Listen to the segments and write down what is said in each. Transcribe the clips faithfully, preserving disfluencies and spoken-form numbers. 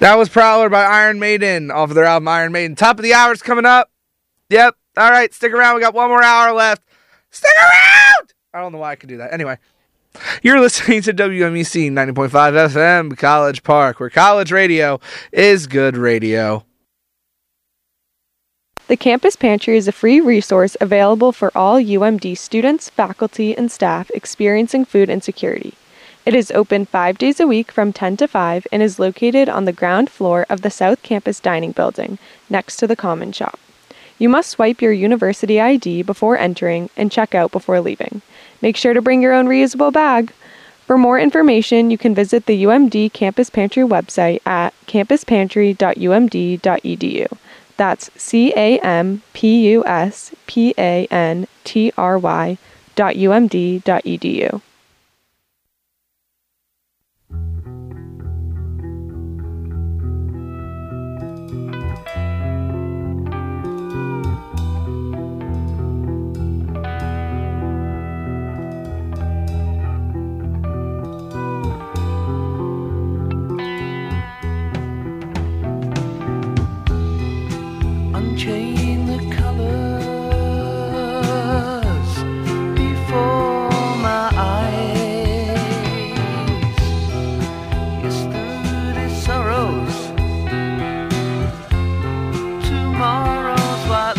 That was Prowler by Iron Maiden off of their album Iron Maiden. Top of the hour's coming up. Yep. All right, stick around. We got one more hour left. Stick around! I don't know why I could do that. Anyway, you're listening to W M E C ninety point five F M, College Park, where college radio is good radio. The Campus Pantry is a free resource available for all U M D students, faculty, and staff experiencing food insecurity. It is open five days a week from ten to five and is located on the ground floor of the South Campus Dining Building, next to the Common Shop. You must swipe your university I D before entering and check out before leaving. Make sure to bring your own reusable bag. For more information, you can visit the U M D Campus Pantry website at campus pantry dot u m d dot e d u. That's C A M P U S P A N T R Y dot U M D dot E D U. Unchain the colors before my eyes. Yesterday's sorrows, tomorrow's white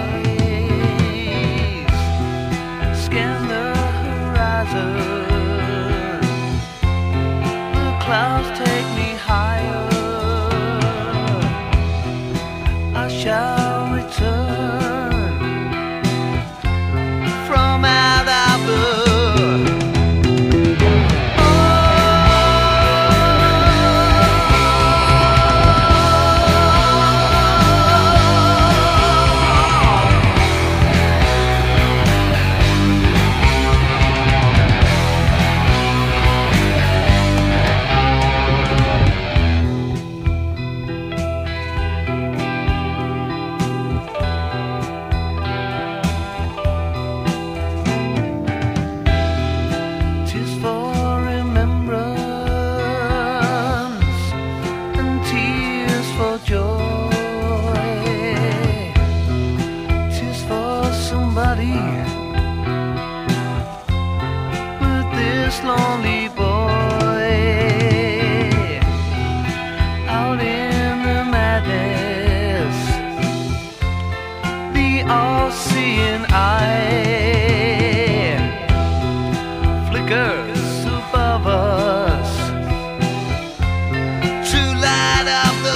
lies. Scan the horizon, the clouds take me higher. I shall return from out of the lonely boy out in the madness, the all-seeing eye flickers above us to light up the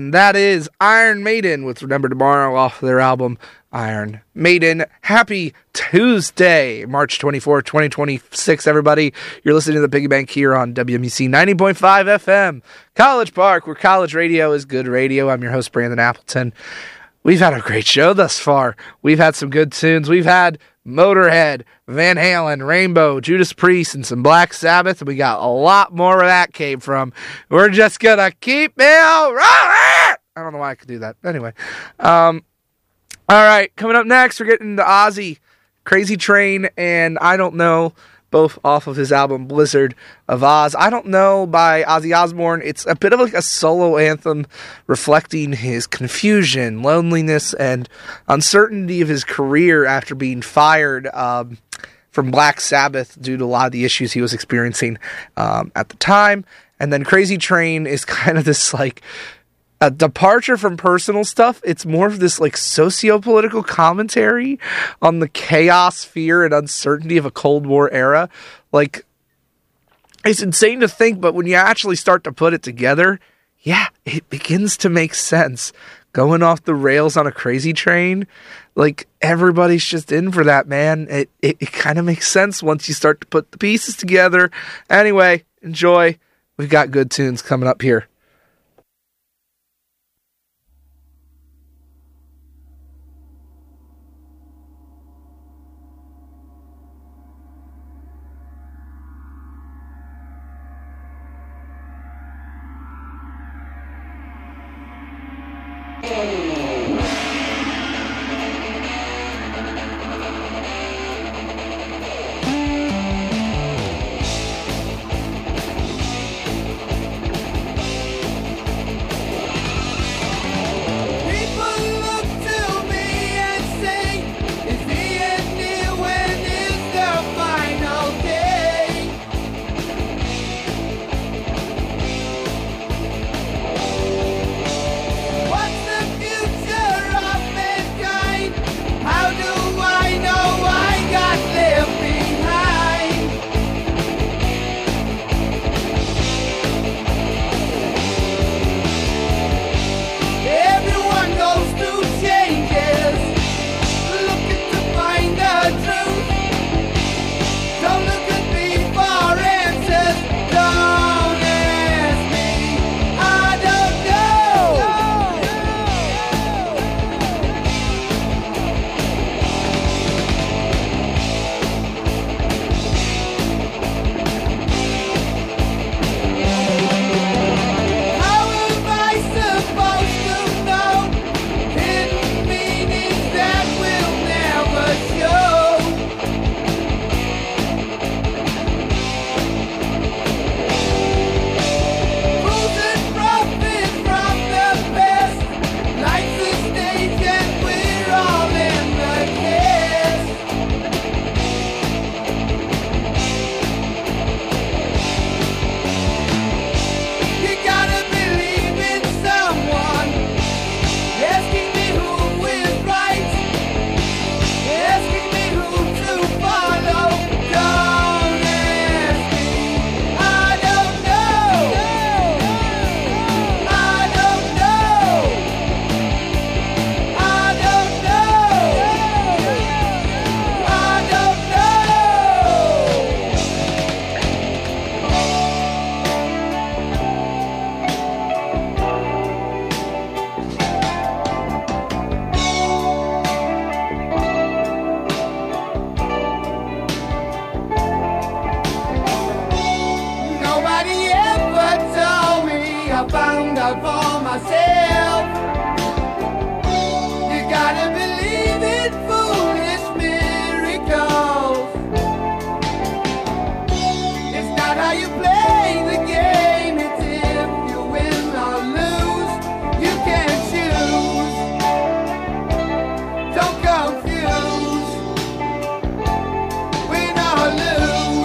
and that is Iron Maiden with Remember Tomorrow off their album Iron Maiden. Happy Tuesday, March twenty-fourth, twenty twenty-six, everybody. You're listening to the Piggy Bank here on W M E C ninety point five F M, College Park, where college radio is good radio. I'm your host, Brandon Appleton. We've had a great show thus far. We've had some good tunes. We've had Motorhead, Van Halen, Rainbow, Judas Priest, and some Black Sabbath. And we got a lot more where that came from. We're just going to keep it rolling. I don't know why I could do that. Anyway. Um, all right. Coming up next, we're getting to Ozzy, Crazy Train, and I Don't Know, both off of his album Blizzard of Oz. I Don't Know by Ozzy Osbourne. It's a bit of like a solo anthem reflecting his confusion, loneliness, and uncertainty of his career after being fired um, from Black Sabbath due to a lot of the issues he was experiencing um, at the time. And then Crazy Train is kind of this like a departure from personal stuff. It's more of this like socio-political commentary on the chaos, fear, and uncertainty of a Cold War era. Like, it's insane to think, but when you actually start to put it together, yeah, it begins to make sense. Going off the rails on a crazy train, like, everybody's just in for that, man. It, it, it kind of makes sense once you start to put the pieces together. Anyway, enjoy. We've got good tunes coming up here.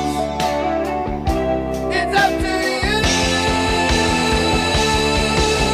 It's up to you.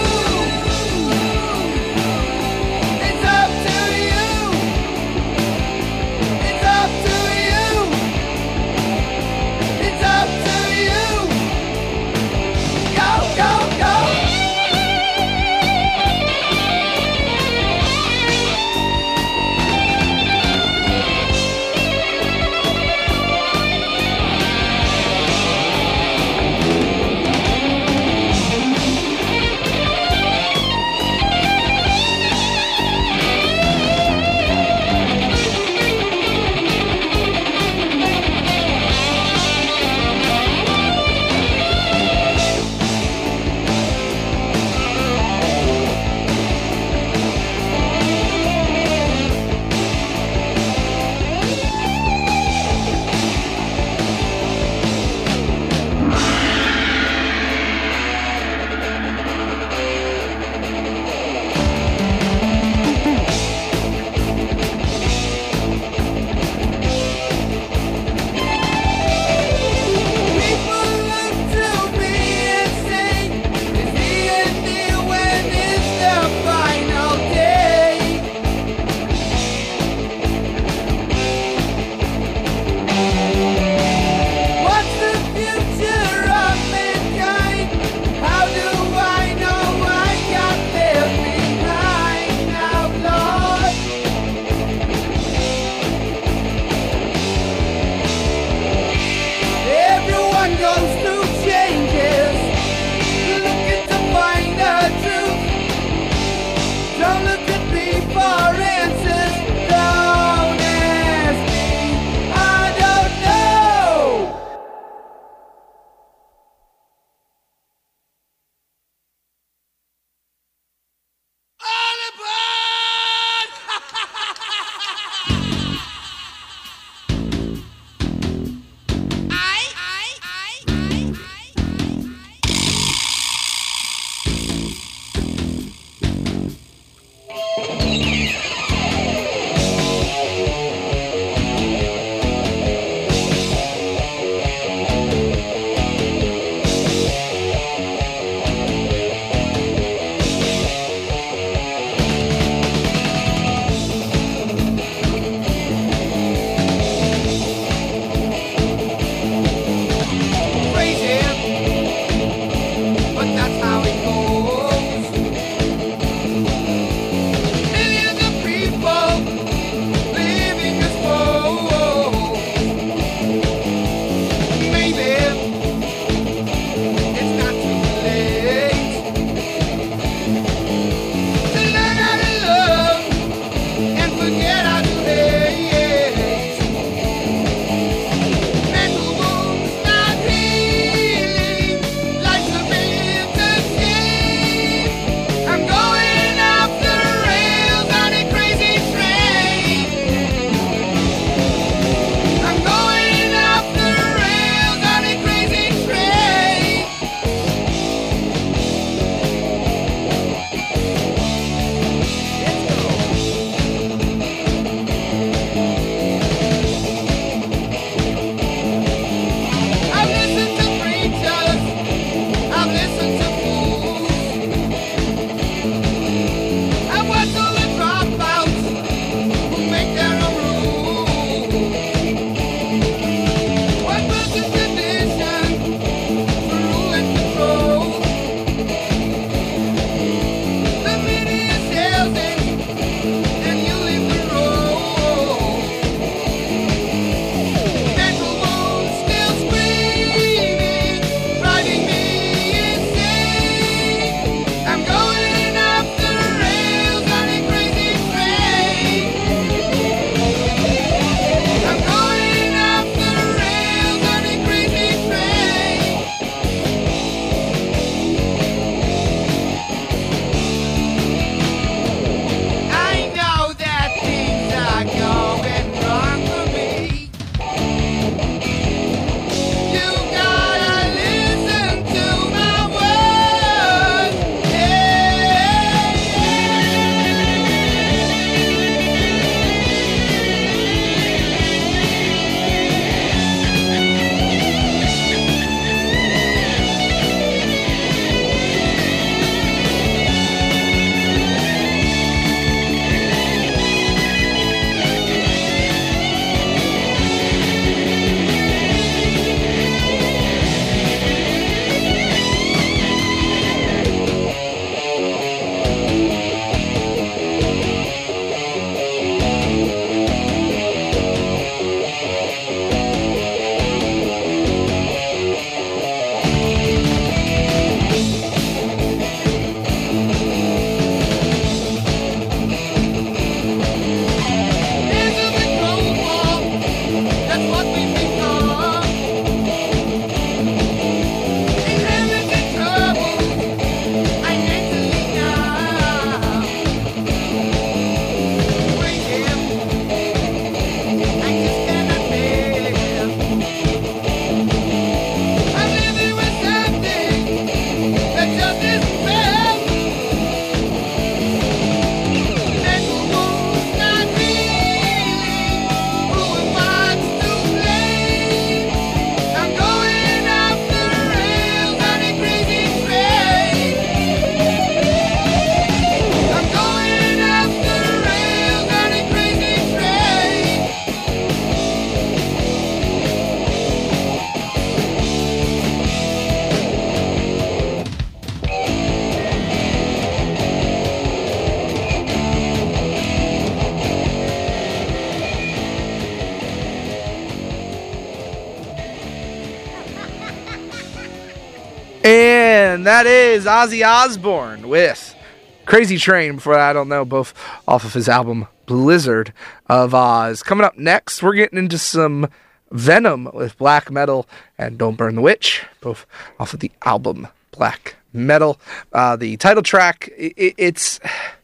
that is Ozzy Osbourne with Crazy Train. Before that, I don't know, both off of his album Blizzard of Oz. Coming up next, we're getting into some Venom with Black Metal and Don't Burn the Witch, both off of the album Black Metal. Uh, the title track, it, it's...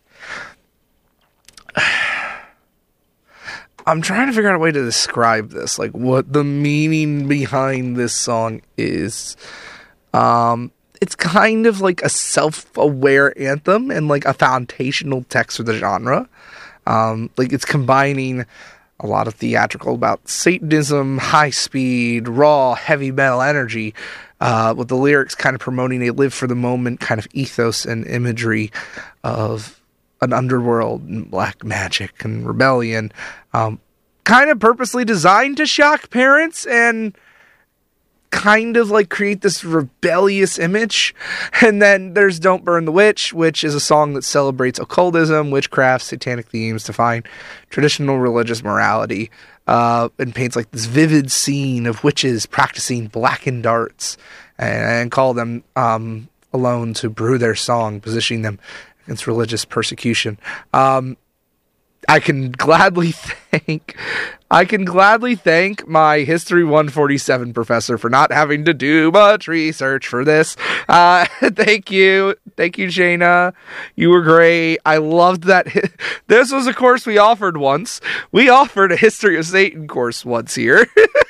I'm trying to figure out a way to describe this, like what the meaning behind this song is. Um, it's kind of like a self-aware anthem and like a foundational text for the genre. Um, like it's combining a lot of theatrical about Satanism, high speed, raw, heavy metal energy, uh, with the lyrics kind of promoting a live for the moment kind of ethos and imagery of an underworld and black magic and rebellion, um, kind of purposely designed to shock parents and kind of like create this rebellious image. And then there's Don't Burn the Witch, which is a song that celebrates occultism, witchcraft, satanic themes, defying traditional religious morality, uh, and paints like this vivid scene of witches practicing blackened arts and, and call them um, alone to brew their song, positioning them against religious persecution. Um, I can gladly thank, I can gladly thank my History one forty-seven professor for not having to do much research for this. Uh, thank you. Thank you, Shayna. You were great. I loved that. This was a course we offered once. We offered a History of Satan course once here.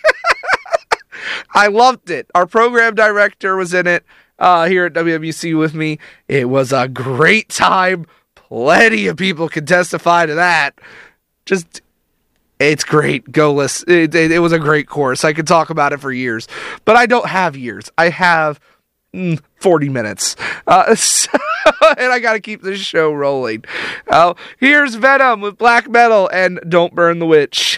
I loved it. Our program director was in it. Uh, here at W M U C with me. It was a great time. Plenty of people can testify to that. Just, it's great. Go listen. It, it, it was a great course. I could talk about it for years, but I don't have years. I have mm, forty minutes. Uh, so, and I got to keep this show rolling. Uh, here's Venom with Black Metal and Don't Burn the Witch.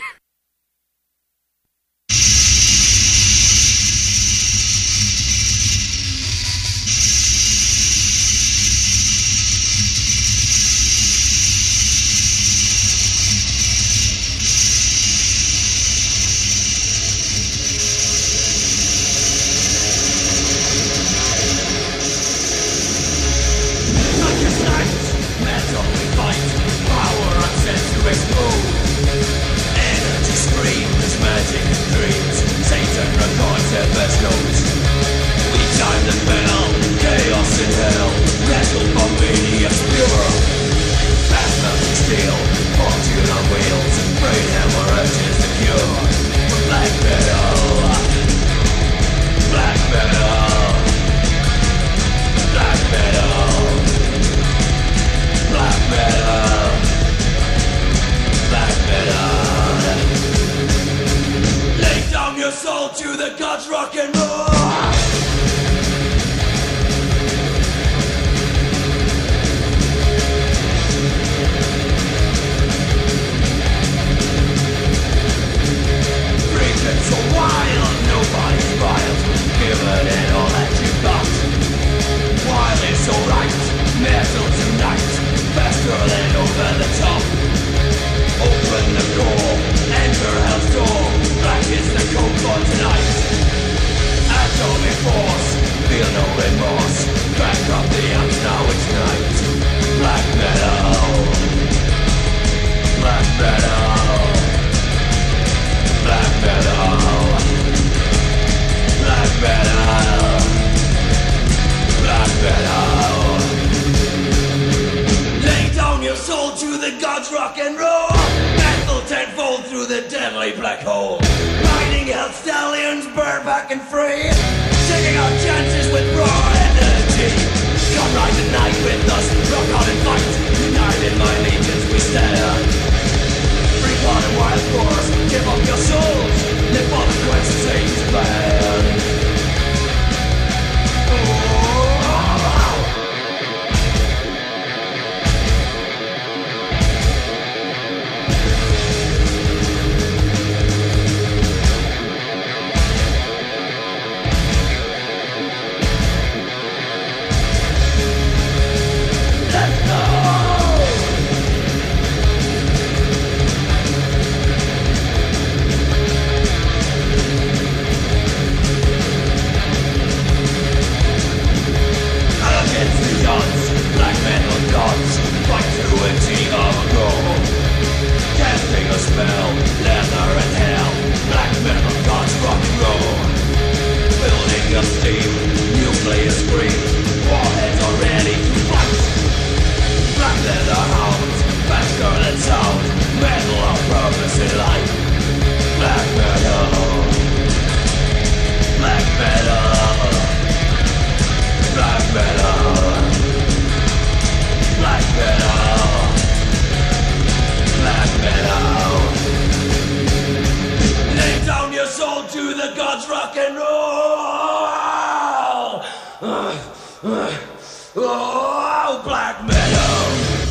to God's rock and roll. Uh, uh, oh, black metal.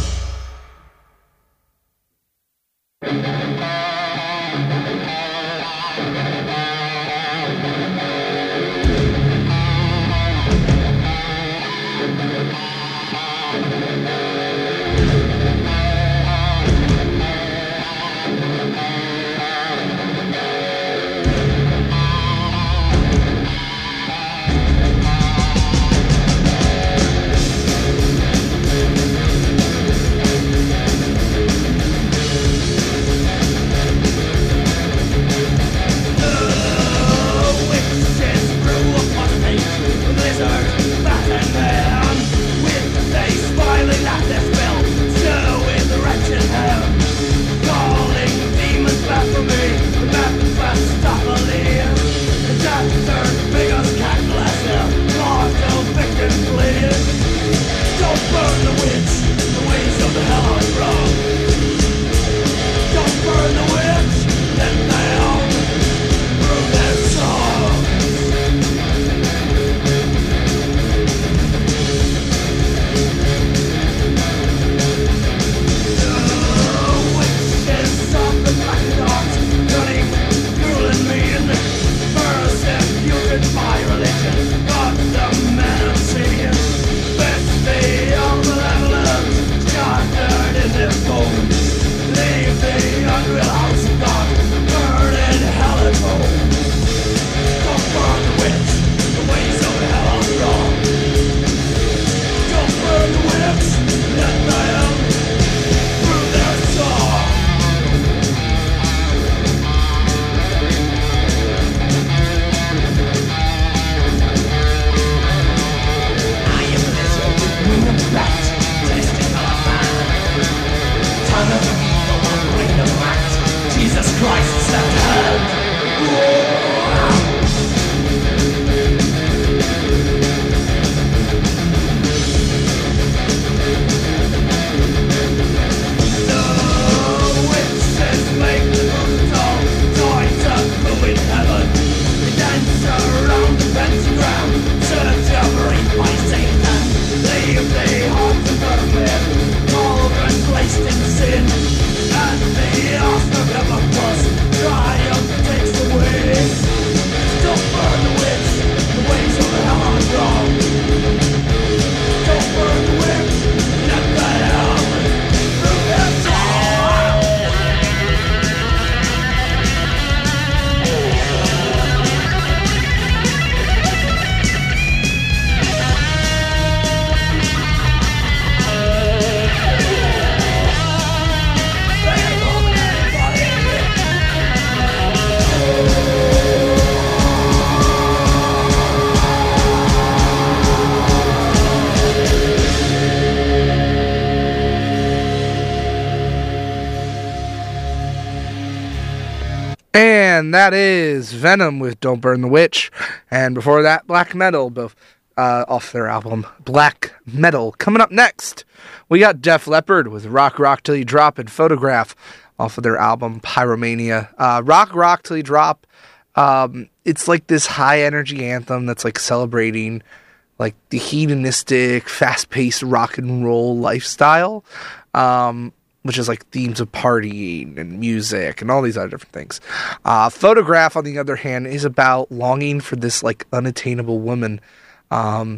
And that is Venom with Don't Burn the Witch. And before that, Black Metal, both uh, off their album Black Metal. Coming up next, we got Def Leppard with Rock Rock Till You Drop and Photograph off of their album Pyromania. Uh, Rock Rock Till You Drop, um, it's like this high energy anthem that's like celebrating like the hedonistic, fast-paced rock and roll lifestyle. Um... which is like themes of partying and music and all these other different things. Uh, Photograph, on the other hand, is about longing for this like unattainable woman, um,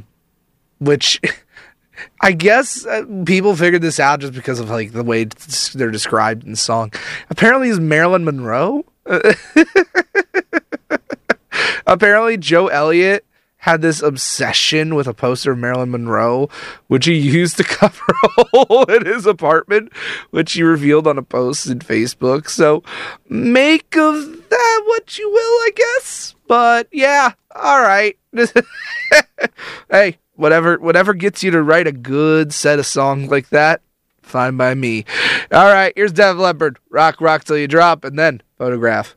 which I guess uh, people figured this out just because of like the way they're described in the song. Apparently, is Marilyn Monroe. Apparently, Joe Elliott had this obsession with a poster of Marilyn Monroe, which he used to cover a hole in his apartment, which he revealed on a post in Facebook. So make of that what you will, I guess. But yeah, all right. Hey, whatever, whatever gets you to write a good set of songs like that, fine by me. All right, here's Def Leppard, Rock Rock Till You Drop, and then Photograph.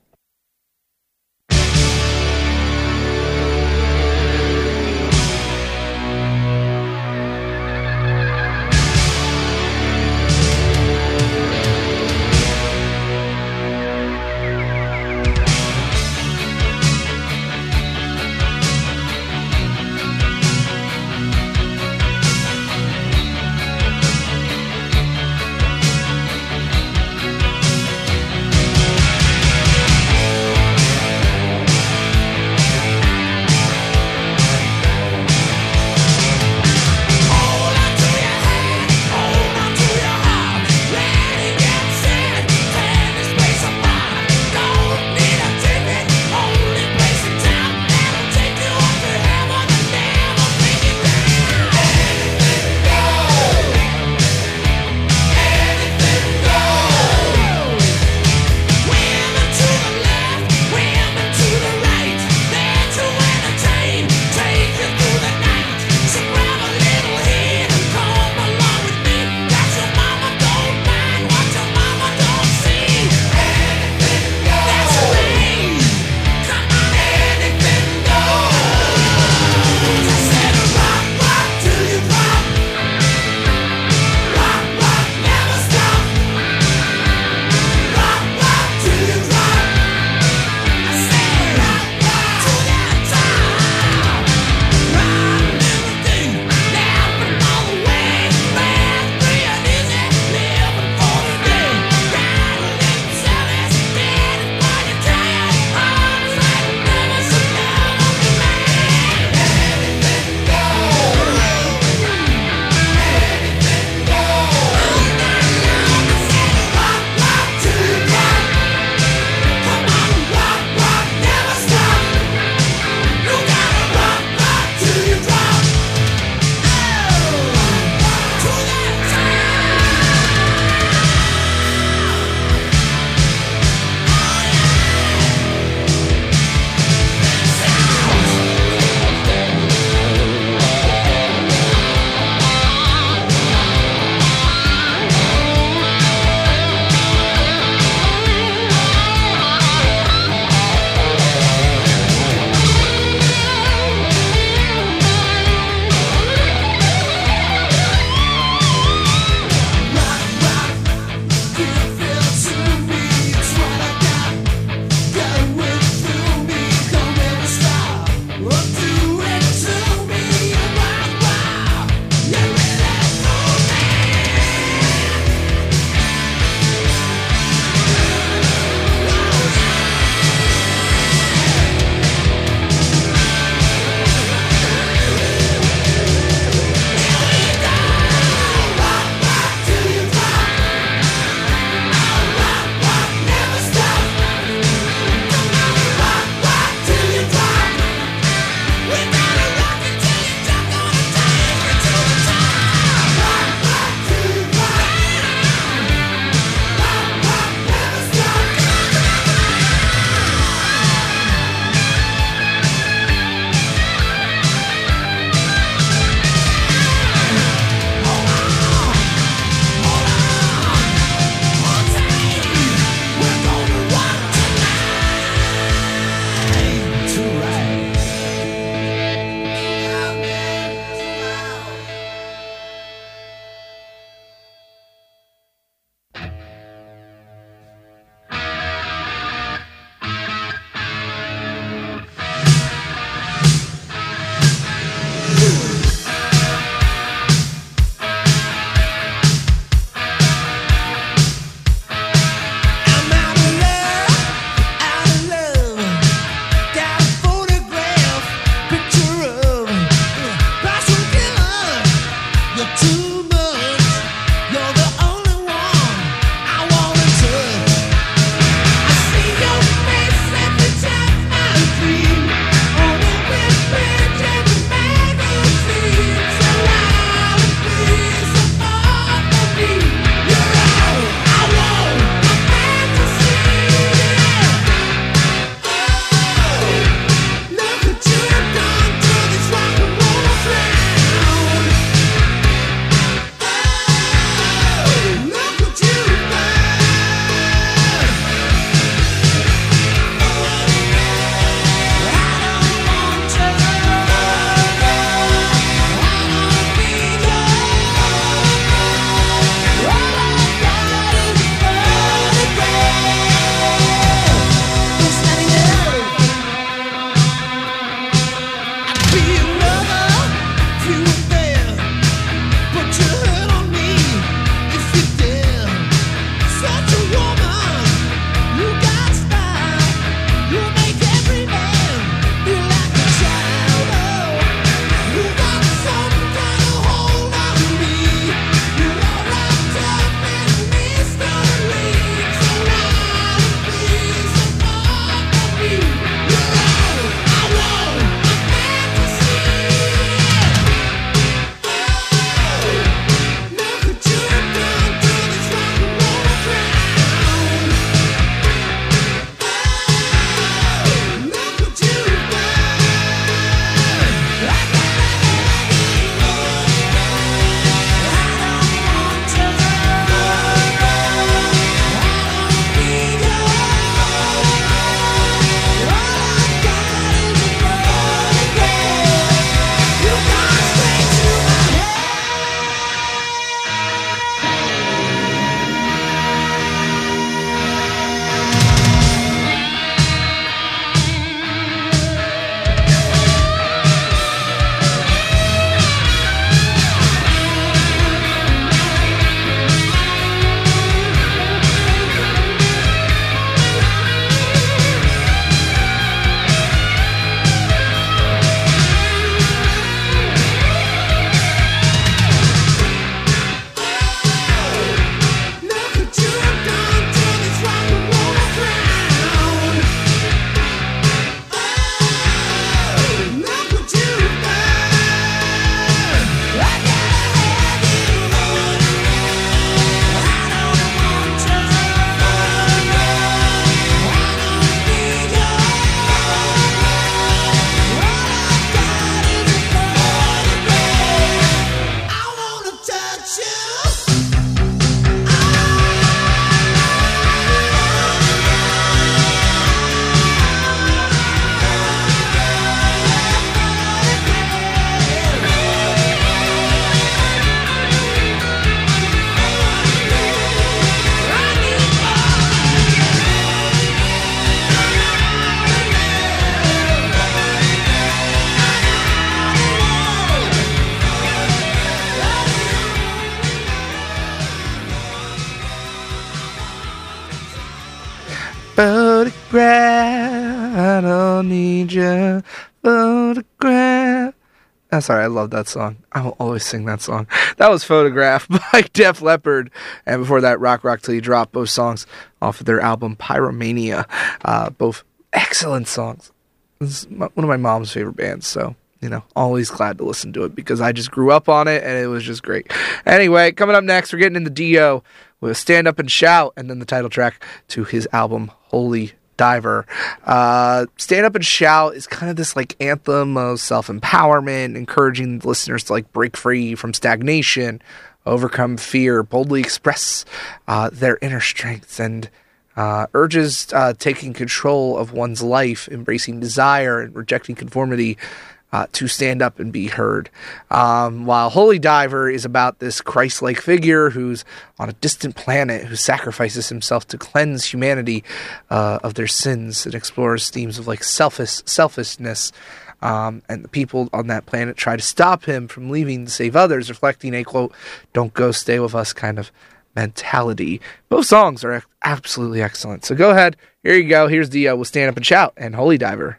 Photograph, I don't need your photograph. I'm sorry, I love that song. I will always sing that song. That was Photograph by Def Leppard. And before that, Rock Rock Till You Drop, both songs off of their album Pyromania. Uh, both excellent songs. This is one of my mom's favorite bands, so, you know, always glad to listen to it because I just grew up on it and it was just great. Anyway, coming up next, we're getting into Dio with Stand Up and Shout, and then the title track to his album Holy Diver. Uh, Stand Up and Shout is kind of this like anthem of self-empowerment, encouraging listeners to like break free from stagnation, overcome fear, boldly express uh, their inner strengths, and uh, urges uh, taking control of one's life, embracing desire and rejecting conformity. Uh, to stand up and be heard. Um, while Holy Diver is about this Christ-like figure who's on a distant planet who sacrifices himself to cleanse humanity uh, of their sins. It explores themes of like selfish selfishness, um, and the people on that planet try to stop him from leaving to save others, reflecting a quote, "Don't go, stay with us" kind of mentality. Both songs are absolutely excellent. So go ahead, here you go. Here's Dio with Stand Up and Shout and Holy Diver.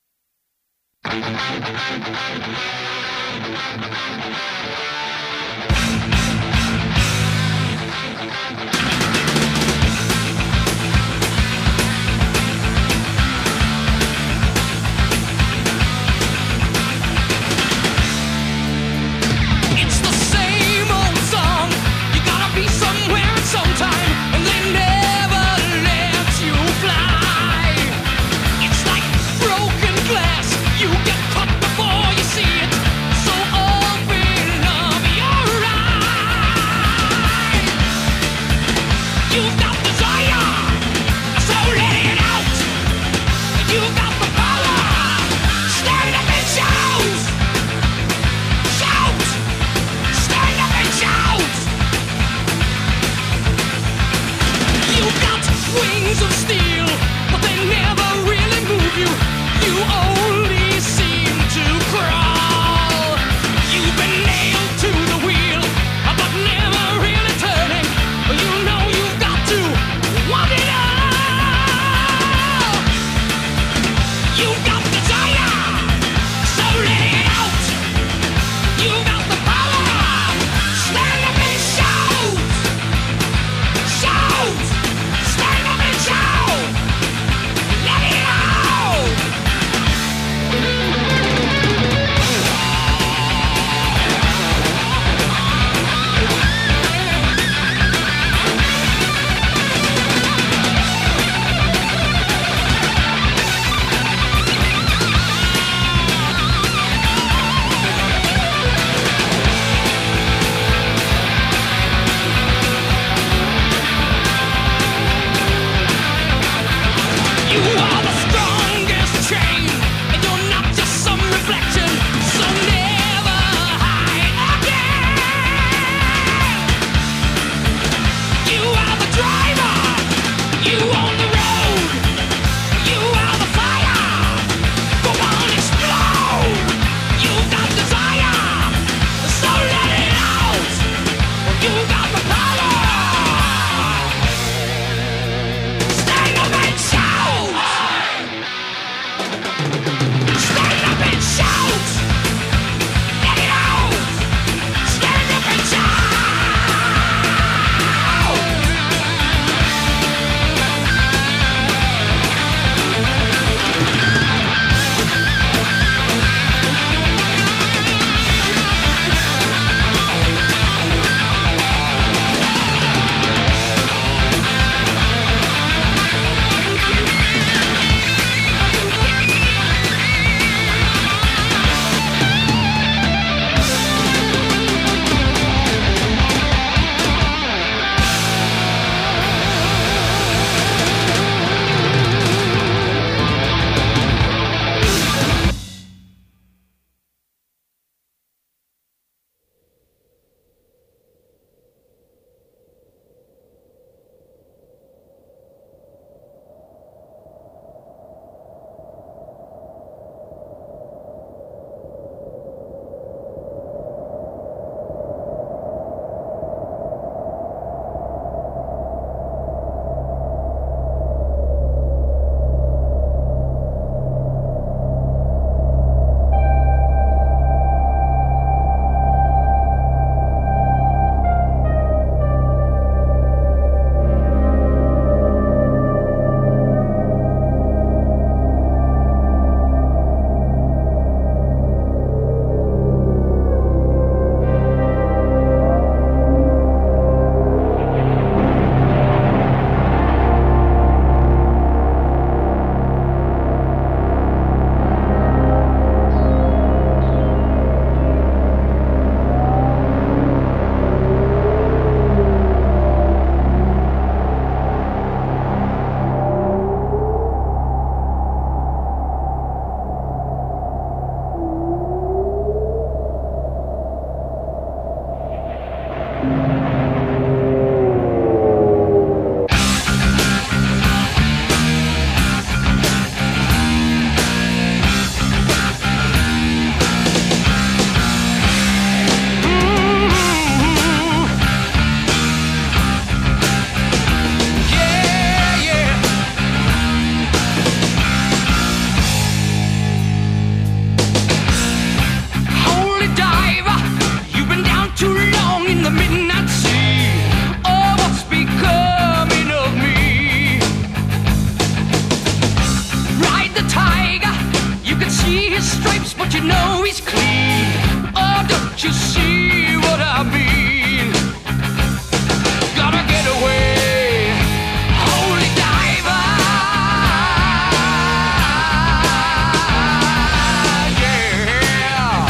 It's the same old song. You gotta be somewhere at some time, and they never let you fly. It's like broken glass. You get cut before you see it. So open up your eyes. You've got desire, so let it out. You've got the power. Stand up and shout. Shout. Stand up and shout. You've got wings of steel, but they never really move you. You only seem to crawl. You've been nailed to the wheel, but never really turning. You know you've got to want it all. You've got desire, so let it out. You've got the power. Stand up and shout. Shout. Stand up and shout. Let it out. his stripes, but you know he's clean. Oh, don't you see what I mean? Gotta get away, holy diver. Yeah.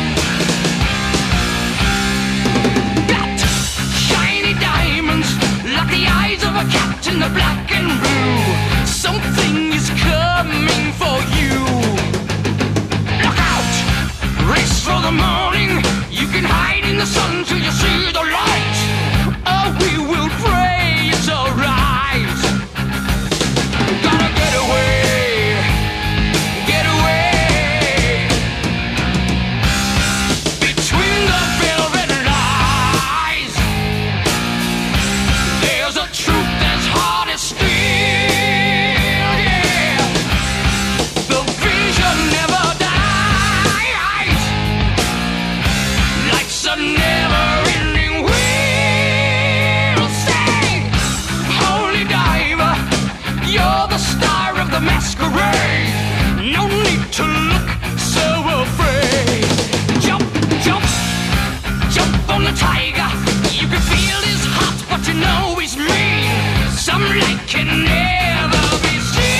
Got shiny diamonds, like the eyes of a cat in the black and blue. Something is coming for you. Look out! Race for the morning. You can hide in the sun till you see the light. Oh, we will pray it's alright. Gotta get away, get away. Between the velvet lies, there's a truth that's hard as steel. Yeah, the vision never dies. Life's a never-ending wheel. Say, holy diver, you're the star of the masquerade. No need to look so afraid. Jump, jump, jump on the tiger. You can feel his heart, but you know he's mean. Some light can never be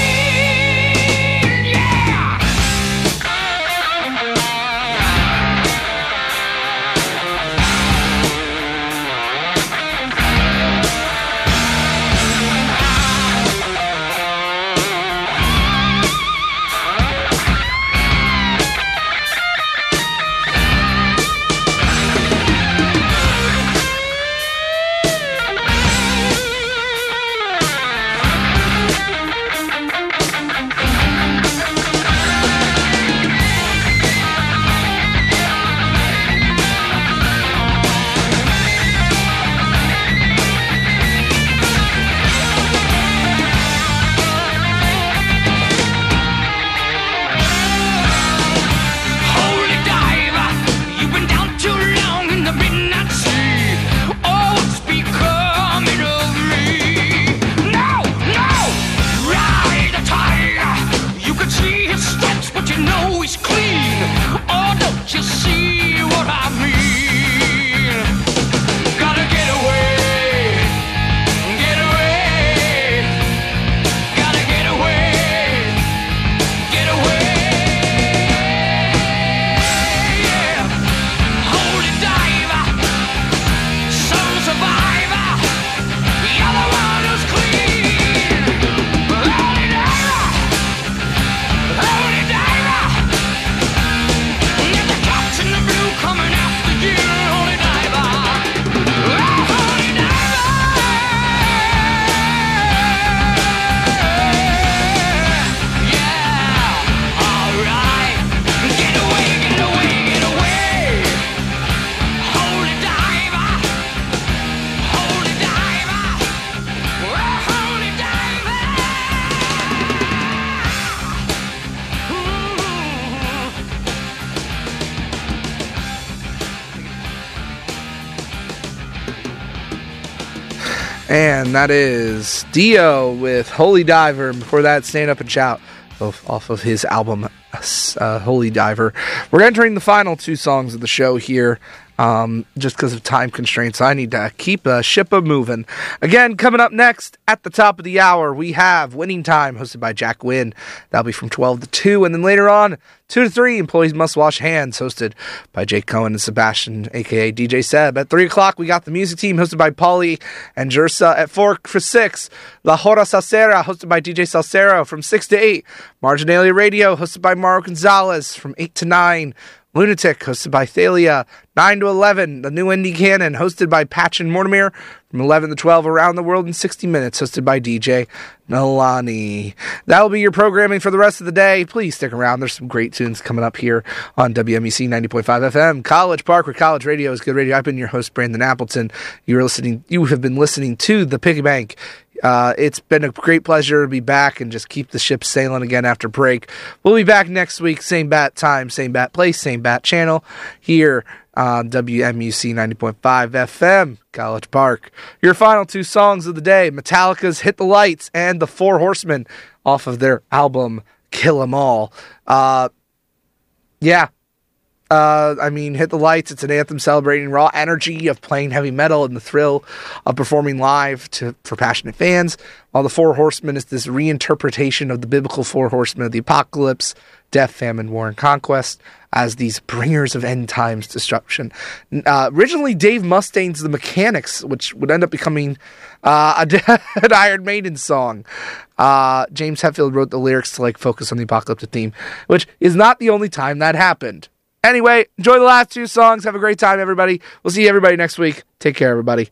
seen. Yeah. Holy diver, you've been down too long in the midnight sea. Oh, what's becoming of me? No, no, ride the tiger. You can see his stripes, but you know he's clean. Oh, don't you see what I mean? Gotta get away, get away. Gotta get away, get away. Yeah. Holy diver, soul survivor, you're the one who's clean. Holy diver, holy diver, get the captain in the blue coming after you. Holy diver, oh, holy diver. Yeah, alright. Get away, get away, get away. Holy diver, holy diver, oh, holy diver. And that is Dio with Holy Diver. And before that, Stand Up and Shout, both off of his album uh, Holy Diver. We're entering the final two songs of the show here. Um, just because of time constraints, I need to keep the ship a moving. Again, coming up next at the top of the hour, we have Winning Time, hosted by Jack Wynn. That'll be from twelve to two, and then later on, two to three, Employees Must Wash Hands, hosted by Jake Cohen and Sebastian, aka D J Seb. At three o'clock, we got the music team, hosted by Paulie and Jersa. At four for six, La Hora Salsera, hosted by D J Salsero. From six to eight, Marginalia Radio, hosted by Mauro Gonzalez. From eight to nine, Lunatic, hosted by Thalia. nine to eleven, The New Indie Canon, hosted by Patch and Mortimer. From eleven to twelve, Around the World in sixty minutes, hosted by D J Nalani. That will be your programming for the rest of the day. Please stick around. There's some great tunes coming up here on W M E C ninety point five F M. College Park, where college radio is good radio. I've been your host, Brandon Appleton. You're listening. You have been listening to The Piggy Bank. Uh, it's been a great pleasure to be back and just keep the ship sailing again after break. We'll be back next week, same bat time, same bat place, same bat channel here on W M U C ninety point five F M, College Park. Your final two songs of the day, Metallica's Hit the Lights and The Four Horsemen off of their album Kill 'Em All. Uh, Yeah. Uh, I mean, Hit the Lights, it's an anthem celebrating raw energy of playing heavy metal and the thrill of performing live to for passionate fans, while The Four Horsemen is this reinterpretation of the biblical four horsemen of the apocalypse, death, famine, war, and conquest, as these bringers of end times destruction. Uh, originally, Dave Mustaine's The Mechanics, which would end up becoming uh, a, an Iron Maiden song. Uh, James Hetfield wrote the lyrics to like focus on the apocalyptic theme, which is not the only time that happened. Anyway, enjoy the last two songs. Have a great time, everybody. We'll see everybody next week. Take care, everybody.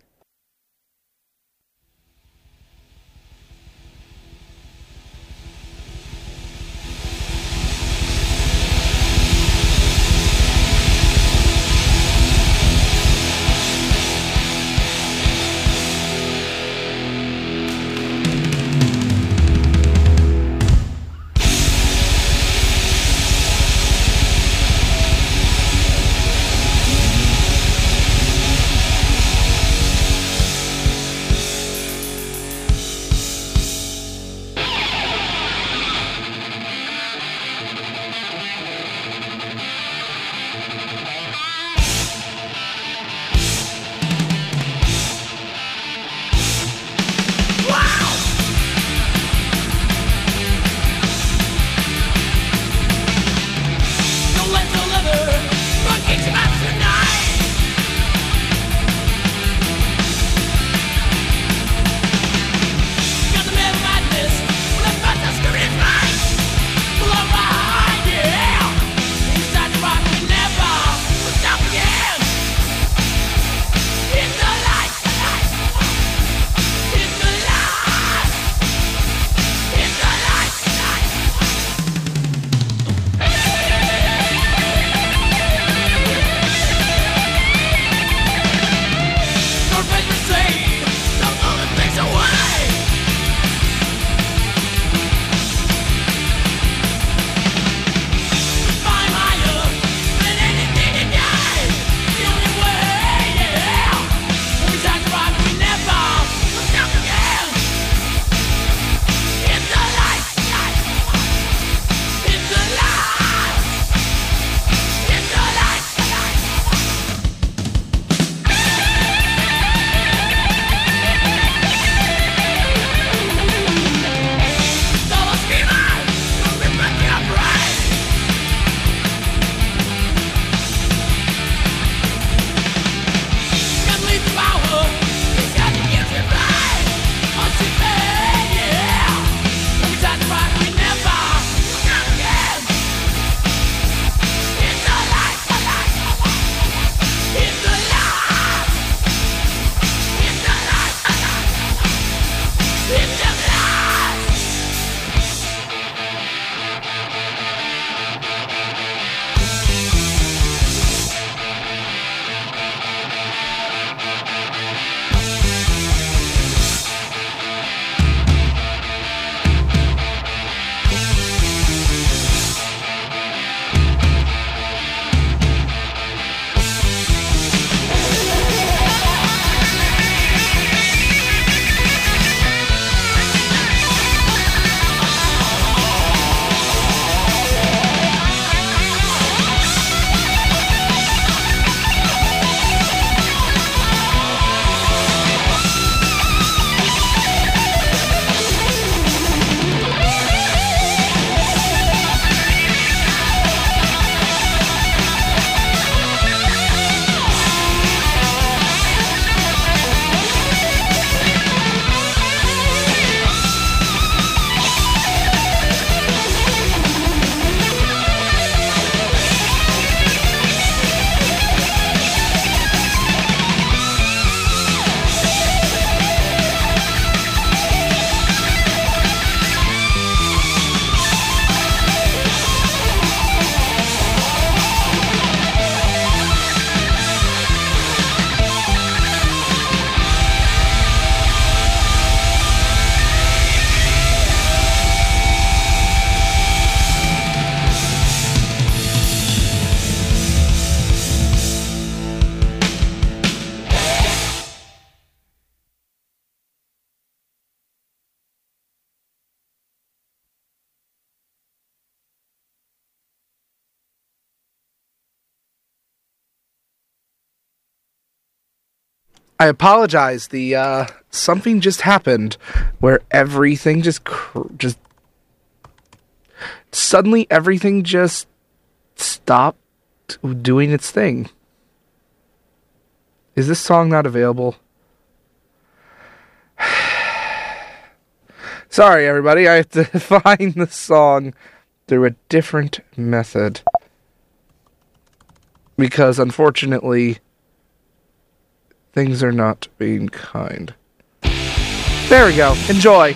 I apologize. The uh, something just happened where everything just cr- just suddenly everything just stopped doing its thing. Is this song not available? Sorry, everybody. I have to find the song through a different method. Because, unfortunately, things are not being kind. There we go. Enjoy.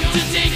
to take